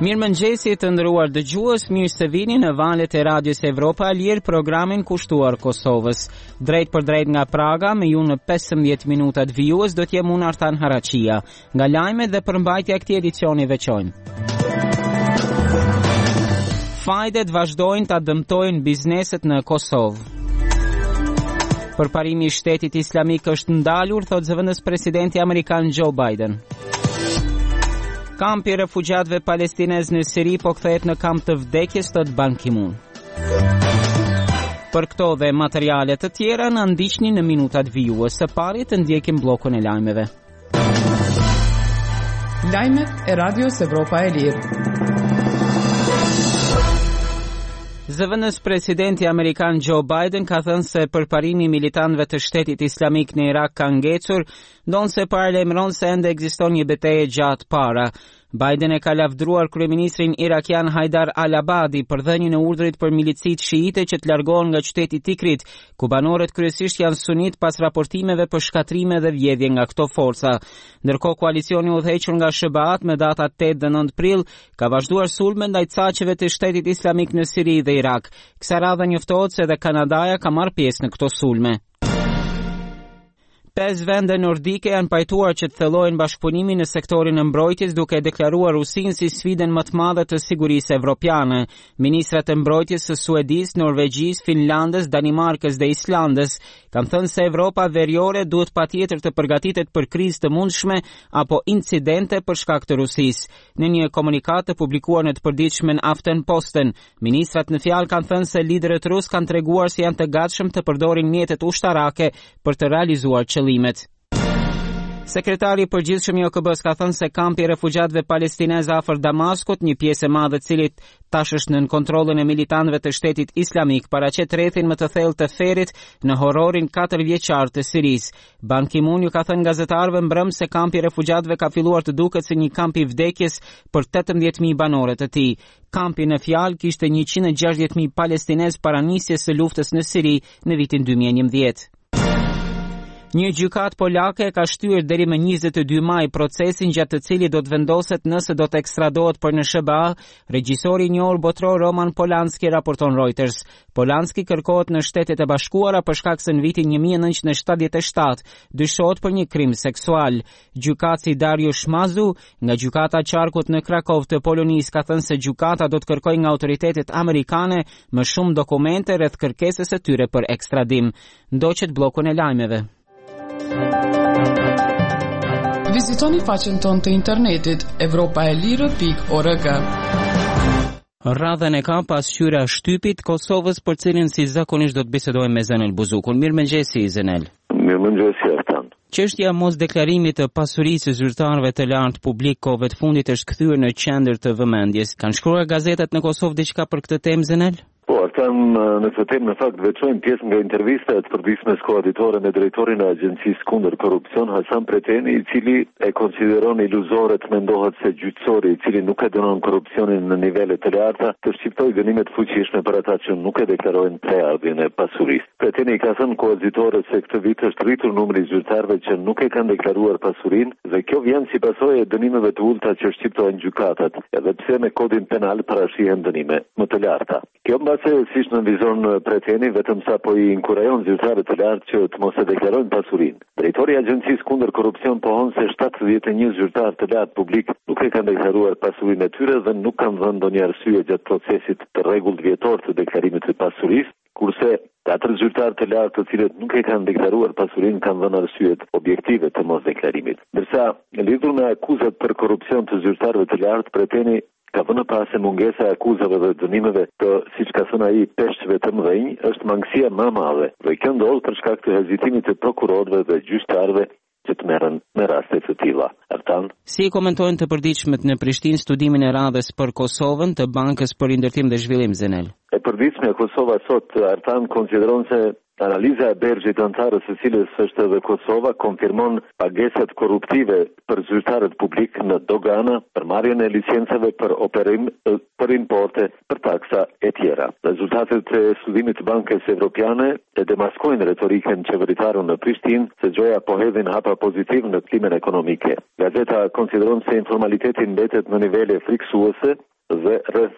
Mirëmëngjesi të nderuar dëgjues, mirë se vini në valët e Radios Evropa Lier, programin kushtuar Kosovës. Drejt për drejt nga Praga, me ju në 15 minutat vijues do t'jem unë Artan Haraqia. Nga lajmet dhe përmbajtja këtij edicioni veçojnë. Fajdet vazhdojnë ta dëmtojnë bizneset në Kosovë. Përparimi i shtetit islamik është ndalur, thot zëvendës presidenti amerikan Joe Biden. Kampi i refugjatëve palestinez në Siri po kthehet në kamp të vdekjes, thot Ban Ki-moon. Për këto dhe materiale të tjera na ndiqni në minutat vijues. Së pari të ndjekim bllokun e lajmeve. Lajmet e Radios Evropa e Lirë. Zëvendës presidenti amerikan Joe Biden ka thënë se përparimi i militantëve të shtetit islamik në Irak ka ngecur, ndonse paralajmëron se ende ekziston një betejë gjatë para. Biden e ka lavdruar kryeministrin irakian Haidar al-Abadi për dhënien e urdhrit për milicit shiite që të largohen nga qyteti Tikrit, ku banorët kryesisht janë sunit pas raportimeve për shkatrime dhe vjedhje nga këto forca. Ndërkohë koalicioni i udhëhequr nga SBA me datat 8 dhe 9 prill ka vazhduar sulme ndaj caqeve të shtetit islamik në Siri dhe Irak. Kësaj radhe njoftohet se edhe Kanadaja ka marrë pjesë në këto sulme. 5 vende nordike janë pajtuar që të thellojnë bashkëpunimin në sektorin e mbrojtjes, duke deklaruar Rusinë si sfidën më të madhe të sigurisë evropiane. Ministrat e mbrojtjes së Suedisë, Norvegjisë, Finlandës, Danimarkës dhe Islandës kanë thënë se Evropa veriore duhet patjetër të përgatitet për krizë të mundshme apo incidente për shkak të Rusisë. Në një komunikat të publikuar në të përditshmen Aftenposten, ministrat në fjalë kanë thënë se liderët rus kanë treguar se janë të gatshëm të përdorin mjetet ushtarake për të realizuar qëllimet. Sekretari i përgjithshëm i OKB-s ka thënë se kampi i refugjatëve palestinez afër Damaskut, një pjesë e madhe e cilit tash është nën kontrollin e militantëve të shtetit islamik, paraqet rrethin më të thellë të Ferit në horrorin 4 vjeçar të Sirisë. Ban Ki-moon ju ka thënë gazetarëve mbrëm se kampi i refugjatëve ka filluar të duket si një kamp i vdekjes për 18.000 banore të tij. Kampi në fjalë kishte 160.000 palestinez para nisjes së luftës në Siri në vitin 2011. Një gjykat polake ka shtyr deri më 22 maj procesin gjatë të cilit do të vendoset nëse do të ekstradohet për në SBA regjisori i njohur botror Roman Polanski, raporton Reuters. Polanski kërkohet në Shtetet e Bashkuara për shkak se në vitin 1977 dyshohet për një krim seksual. Gjykatësi Dariusz Mazu nga gjykata e qarkut në Krakov të Polonisë ka thënë se gjykata do të kërkojë nga autoritetet amerikane më shumë dokumente rreth kërkesës së tyre për ekstradim. Ndoqet bllokun e lajmeve. Vizitoni faqen tonë të internetit europaelire.org. Radhën e ka pasqyra shtypit Kosovës, për cilin si zakonisht do të bisedojmë me Zenel Buzukun. Mirëmëngjesi Zenel. Mirëmëngjesi Artan. Çështja mos deklarimit të pasurisë së zyrtarëve të lartë publik kohëve të fundit është kthyer në qendër të vëmendjes. Kanë shkruar gazetat në Kosovë diçka për këtë temë, Zenel? Po, Artan, në këtë temë në fakt veçojmë pjesë nga intervista e të përditshme koaditore me drejtorin e Agjencisë kundër korrupsion Hasan Preteni, i cili e konsideron iluzore të mendohet se gjyqësori i cili nuk e dënon korrupsionin në nivele të larta të shqiptojë dënime të fuqishme për ata që nuk e deklarojnë prejardhjen e pasurisë. Preteni ka thënë koaditore se këtë vit është rritur numri i zyrtarëve që nuk e kanë deklaruar pasurinë dhe kjo vjen si pasojë e dënimeve të ulta që shqiptojnë gjykatat, edhe pse me kodin penal parashihen dënime më të larta. Kjo mbase siç nënvizon Preteni vetëm sa po i inkurajon zyrtarët të lartë që të mos e deklarojnë pasurinë. Drejtori i Agjencisë kundër korrupsion pohon se 71 zyrtarë të lartë publik nuk e kanë deklaruar pasurinë e tyre dhe nuk kanë dhënë ndonjë arsye gjatë procesit të rregullt vjetor të deklarimit të pasurisë, kurse 4 zyrtarë të lartë të cilët nuk e kanë deklaruar pasurinë kanë dhënë arsyet objektive të mos deklarimit. Ndërsa lidhur me akuzat për korrupsion të zyrtarëve të lartë, Preteni ka vënë pas se mungesa e akuzave dhe dënimeve të, siç ka thënë ai, peshqve të mëdhenj është mangësia më e madhe. Dhe kjo ndodh për shkak të hezitimit të prokurorëve dhe gjyqtarëve që të merren me raste të tilla. Artan, si komentojnë të përditshmet në Prishtinë studimin e radhës për Kosovën të Bankës për Ndërtim dhe Zhvillim, Zenel? E përditshme e Kosova sot, Artan, konsideron se analiza e Bergjit antarës së cilës është edhe Kosova konfirmon pagesat korruptive për zyrtarët publik në dogana, për marrjen e licencave për operim, për importe, për taksa e tjera. Rezultatet e studimit të Bankës Evropiane e demaskojnë retorikën qeveritare në Prishtinë se gjoja po hedhin hapa pozitiv në klimën ekonomike. Gazeta konsideron se informaliteti mbetet në nivele friksuese dhe rreth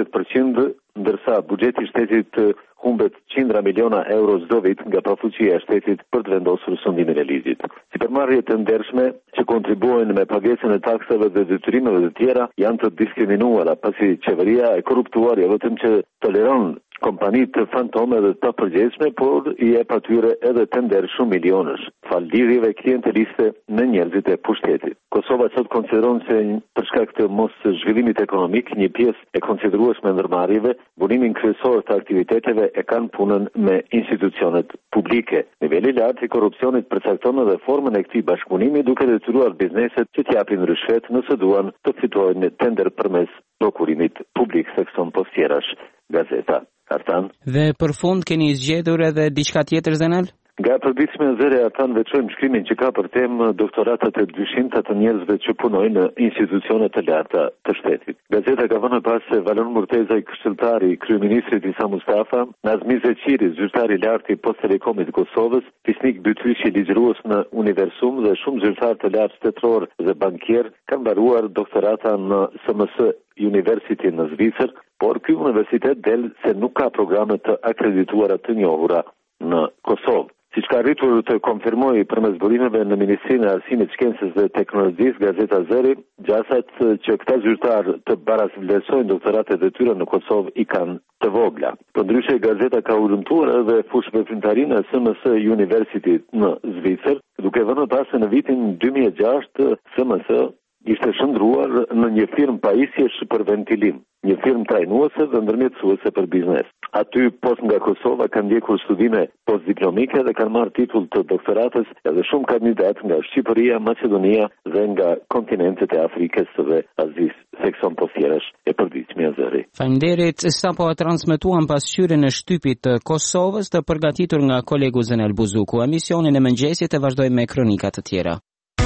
40%, ndërsa buxheti i shtetit humbet qindra miliona euro çdo vit nga pafuqia e shtetit për të vendosur sundimin e ligjit. Sipërmarrjet të ndershme që kontribuojnë me pagesën e taksave dhe detyrimeve të tjera janë të diskriminuara, pasi qeveria e korruptuar jo vetëm që toleron kompani të fantome dhe të papërgjegjshme, por i jep atyre edhe tender shumë milionësh, fal lidhjeve klienteliste me njerëzit e pushtetit. Kosova sot konsideron se për shkak të mos zhvillimit ekonomik, një pjesë e konsiderueshme ndërmarrjeve, bunimin kryesor të aktiviteteve e kanë punën me institucionet publike. Niveli i lartë i korrupsionit përcakton edhe formën e këtij bashkëpunimi, duke detyruar bizneset që t'japin rishfet nëse duan të fitojnë tender përmes prokurimit publik, thekson Postjerash gazeta. Artan. Dhe për fund keni zgjedhur edhe diçka tjetër Zenel? Nga përditshme e zëre Artan veçojmë shkrimin që ka për temë doktoratat e dyshimta të njerëzve që punojnë në institucione të larta të shtetit. Gazeta ka vënë pas se Valon Murteza, i këshilltari i kryeministrit Isa Mustafa, Nazmi Zeqiri, zyrtari i lartë i Post Telekomit të Kosovës, fisnik Bytyqi, ligjërues në Universum dhe shumë zyrtar të lartë shtetëror dhe bankier kanë mbaruar doktorata në SMS University në Zvicër, por ky universitet del se nuk ka programe të akredituara të njohura në Kosovë. Siç ka arritur të konfirmojë përmes burimeve në Ministrinë e Arsimit, Shkencës dhe Teknologjisë, gazeta Zëri, gjasat që këta zyrtar të barazvlerësojnë doktoratet e tyre në Kosovë i kanë të vogla. Përndryshe, gazeta ka urrëmtuar edhe fushë veprimtarinë e SMS University në Zvicër, duke vënë pas se në vitin 2006 SMS ishte shndruar në një firmë pajisjesh për ventilim, një firmë trajnuese dhe ndërmjetësuese për biznes. Aty, post nga Kosova, kanë ndjekur studime postdiplomike dhe kanë marrë titull të doktoratës edhe shumë kandidat nga Shqipëria, Maqedonia dhe nga kontinentet e Afrikës dhe Azisë, thekson Postjerash e përditshme e Zëri. Faleminderit, sapo transmetuam pasqyrjen e shtypit të Kosovës të përgatitur nga kolegu Zenel Buzuku. Emisionin e mëngjesit e vazhdojmë me kronika të tjera.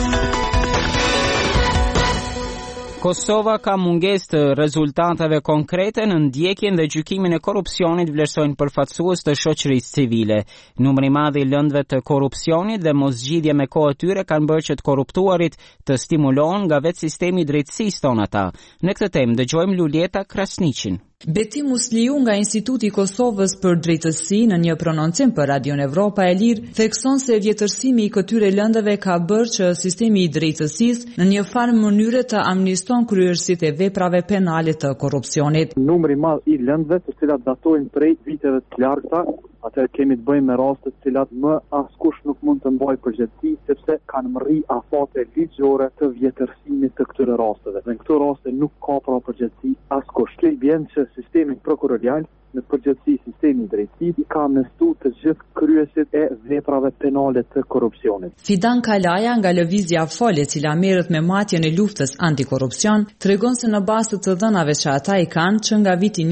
Kosova ka mungesë të rezultateve konkrete në ndjekjen dhe gjykimin e korrupsionit, vlerësojnë përfaqësues të shoqërisë civile. Numri i madh i lëndëve të korrupsionit dhe moszgjidhja me kohë tyre kanë bërë që të korruptuarit të stimulohen nga vetë sistemi i drejtësisë, thonë ata. Në këtë temë dëgjojmë Lulieta Krasniqin. Betim Musliu nga Instituti i Kosovës për Drejtësi në një prononcim për Radion Evropa e Lirë thekson se vjetërsimi i këtyre lëndëve ka bërë që sistemi i drejtësisë në një farë mënyre të amniston kryerësitë e veprave penale të korrupsionit. Numri i madh i lëndëve të cilat datojnë prej viteve të larta, atë kemi të bëjmë me raste të cilat më askush nuk mund të mbajë përgjegjësi sepse kanë mrri afate ligjore të vjetërsimit të këtyre rasteve. Në këto raste nuk ka pra përgjegjësi askush. Kjo i bën që sistemi prokurorial në përgjithësi sistemi i drejtësisë i ka amnestu të gjithë kryesit e veprave penale të korrupsionit. Fidan Kalaja nga lëvizja Fol, e cila merret me matjen e luftës antikorrupsion, tregon se në bazë të dhënave që ata i kanë që nga viti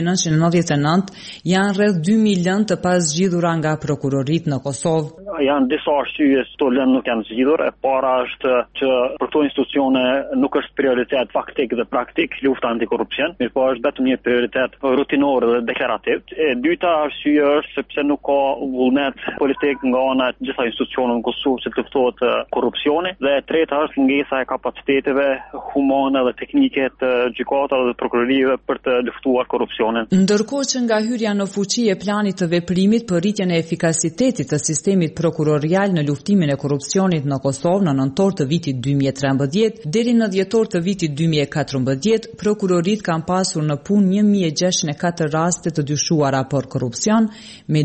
1999 janë rreth 2000 lëndë të pazgjidhura nga prokurorit në Kosovë. Janë disa arsye se to lëndë nuk janë zgjidhur. E para është që për këto institucione nuk është prioritet faktik dhe praktik lufta antikorrupsion, mirë po është vetëm një prioritet rutinor dhe deklarativ. E dyta arsye është sepse nuk ka vullnet politik nga ana e gjitha institucioneve në Kosovë që të luftohet korrupsioni, dhe e treta është mungesa e kapaciteteve humane dhe teknike të gjykatave dhe prokurorive për të luftuar korrupsionin. Ndërkohë që nga hyrja në fuqi e planit të veprimit për rritjen e efikasitetit të sistemit prokurorial në luftimin e korrupsionit në Kosovë në nëntor të vitit 2013 deri në dhjetor të vitit 2014, prokurorit kanë pasur në punë 1604 raste të dyshuara për korrupsion me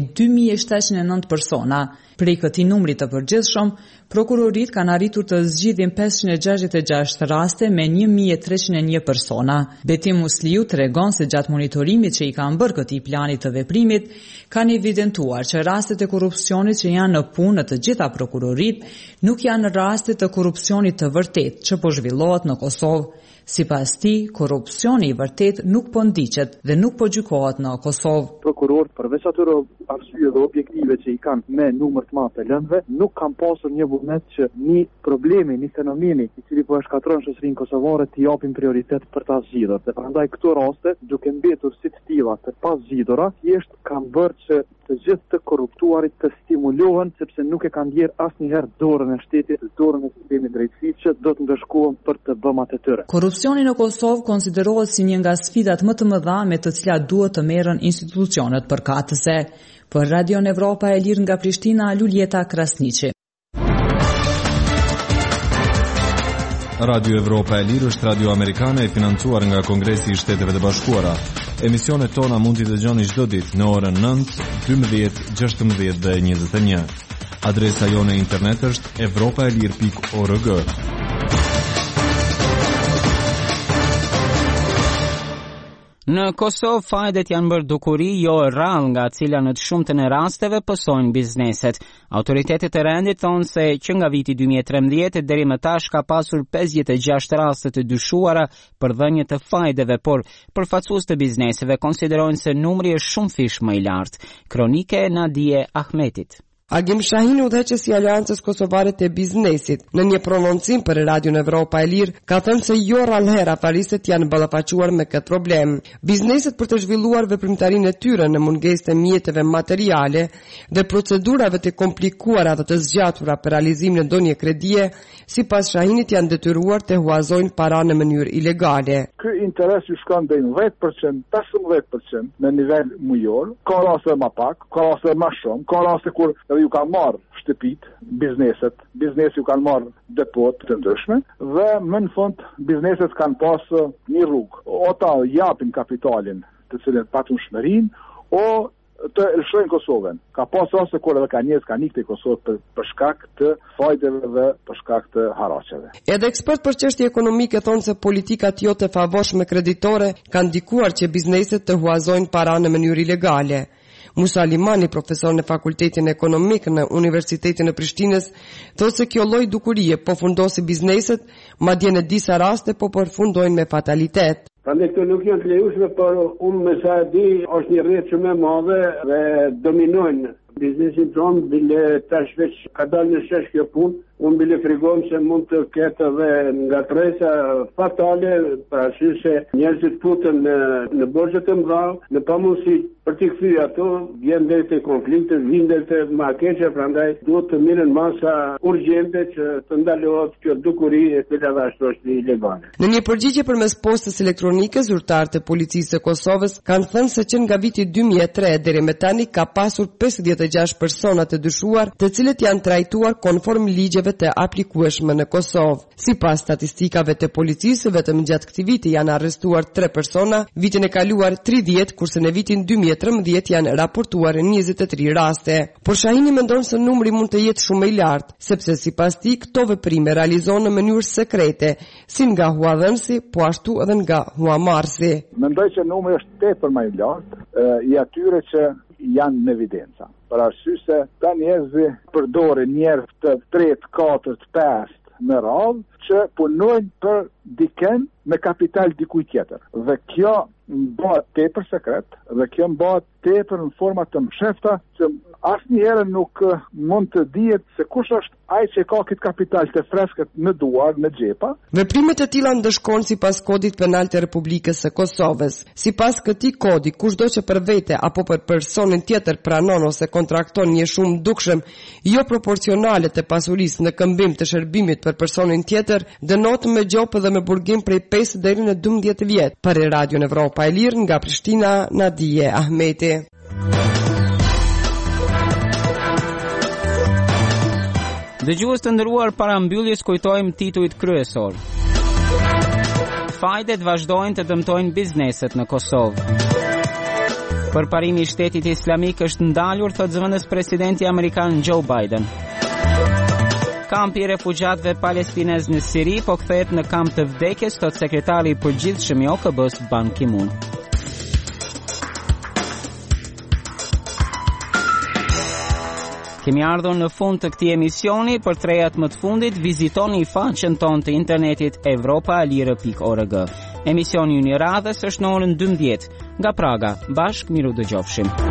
2709 persona. Prej këtij numri të përgjithshëm, prokurorit kanë arritur të zgjidhin 566 raste me 1301 persona. Betim Musliu tregon se gjatë monitorimit që i kanë bërë këtij planit të veprimit, kanë evidentuar që rastet e korrupsionit që janë në punë në të gjitha prokurorit nuk janë raste të korrupsionit të vërtet që po zhvillohet në Kosovë. Sipas tij, korrupsioni i vërtet nuk po ndiqet dhe nuk po gjykohet në Kosovë. Prokurorët përveç atyre arsyeve objektive që i kanë me numër të madh të lëndëve, nuk kanë pasur një vullnet që një problemi, një fenomeni i cili po e shkatërron shoqërinë kosovare t'i japin prioritet për ta zgjidhur. Dhe prandaj këto raste, duke mbetur si të tilla të pazgjidhura, thjesht kanë bërë që të gjithë të korruptuarit të stimulohen sepse nuk e kanë ndjer asnjëherë dorën e shtetit, dorën e sistemit drejtësisë që do të ndëshkohen për të bëmat e tyre. Korrupsioni në Kosovë konsiderohet si një nga sfidat më të mëdha me të cilat duhet të merren institucionet përkatëse. Për Radio Evropa e Lirë nga Prishtina, Luljeta Krasniqi. Radio Evropa e Lirë është radio amerikane e financuar nga Kongresi i Shteteve të Bashkuara. Emisionet tona mund t'i dëgjoni çdo ditë në orën 9, 12, 16 dhe 21. Adresa jone internet është evropaelir.org. Në Kosovë fajdet janë bërë dukuri jo e rrallë nga cila në të shumtën e rasteve pësojnë bizneset. Autoritetet e rendit thonë se që nga viti 2013 deri më tash ka pasur 56 raste të dyshuara për dhënje të fajdeve, por përfaqësues të bizneseve konsiderojnë se numri është shumë fish më i lartë. Kronike Nadije Ahmetit. Agim Shahin, udhëheqës i Aleancës Kosovare të Biznesit, në një prononcim për Radio Evropa e Lirë, ka thënë se jo rrallëherë afariset janë ballafaquar me këtë problem. Bizneset për të zhvilluar veprimtarinë e tyre në mungesë të mjeteve materiale dhe procedurave të komplikuara dhe të zgjatura për realizimin e ndonjë kredie, sipas Shahinit janë detyruar të huazojnë para në mënyrë ilegale. Ky interes ju shkon deri në 10%, 15% në nivel mujor, ka raste më pak, ka raste më shumë, ka raste kur ju kanë marrë shtëpit, biznesi ju kanë marrë depot të ndryshme dhe më në fund bizneset kanë pasë një rrugë. O ta japin kapitalin të cilën patun shmerin, o të lëshojnë Kosovën. Ka pasë ose kur edhe ka njerëz kanë ikë te Kosovë për shkak të fajdeve dhe për shkak të haraqeve. Edhe ekspert për çështje ekonomike thonë se politikat jo të favorshme kreditore kanë ndikuar që bizneset të huazojnë para në mënyrë ilegale. Musa Limani, profesor në Fakultetin Ekonomik në Universitetin e Prishtinës, thotë se kjo lloj dukurie po fundosi bizneset, madje në disa raste po përfundojnë me fatalitet. Prandaj këto nuk janë të lejueshme, por unë me sa e di është një rrjetë shumë e madhe dhe dominojnë biznesin tonë, bile tash veç ka dalë në shesh kjo punë. Unë bile frigojmë se mund të ketë edhe nga tresa fatale, për arsye se njerëzit futen në borxhe të mëdha, në pamundësi për t'i kthyer ato, vjen deri te konflikte, vjen deri te markeqe, prandaj duhet të merren masa urgjente që të ndalohet kjo dukuri e cila ashtu është ilegale. Në një përgjigje përmes postës elektronike, zyrtarët e policisë së Kosovës kanë thënë se që nga viti 2003 deri më tani ka pasur 56 persona të dyshuar, të cilët janë trajtuar konform ligjeve të aplikueshme në Kosovë. Sipas statistikave të policisë, vetëm gjatë këtij viti janë arrestuar 3 persona, vitin e kaluar 30, kurse në vitin 2013 janë raportuar 23 raste. Por Shahini mendon se numri mund të jetë shumë i lartë, sepse sipas tij këto veprime realizohen në mënyrë sekrete, si nga huadhënësi, po ashtu edhe nga huamarrësi. Mendoj që numri është tepër më i lartë i atyre që janë në evidenca. Për arsye se ta njerëzit përdorin njerëz të 3, 4, 5 në radhë që punojnë për dikën me kapital dikujt tjetër. Dhe kjo bëhet tepër sekret dhe kjo bëhet tepër në forma të mshefta që asnjëherë nuk mund të dihet se kush është ai që ka këtë kapital të freskët në duar, në xhepa. Veprimet e tilla ndeshkojnë sipas kodit penal të Republikës së Kosovës. Sipas këtij kodi, kushdo që për vete apo për personin tjetër pranon ose kontrakton një shumë dukshëm jo proporcionale të pasurisë në këmbim të shërbimit për personin tjetër, dënohet me gjopë dhe me burgim prej 5 deri në 12 vjet. Për Radio Evropa e Lirë nga Prishtina, Nadije Ahmeti. Dëgjues të nderuar, para mbylljes kujtojmë titujt kryesor. Fajdet vazhdojnë të dëmtojnë bizneset në Kosovë. Përparimi i shtetit islamik është ndalur, thotë zëvendës presidenti amerikan Joe Biden. Kampi i refugjatëve palestinez në Siri po kthehet në kamp të vdekjes, thotë sekretari i përgjithshëm i OKB-s Ban Ki-moon. Kemi ardhur në fund të këtij emisioni. Për 3 javë më të fundit vizitoni faqen tonë të internetit evropaalire.org. Emisioni i radhës është në orën 12 nga Praga. Bashkë miru dëgjofshim.